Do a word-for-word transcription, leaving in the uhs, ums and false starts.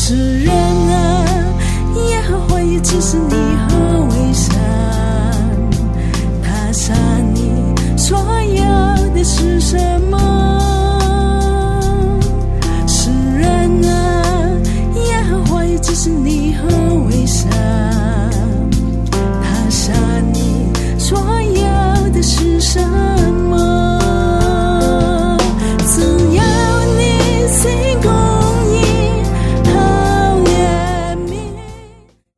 是人啊，也好怀疑，只是你和微笑。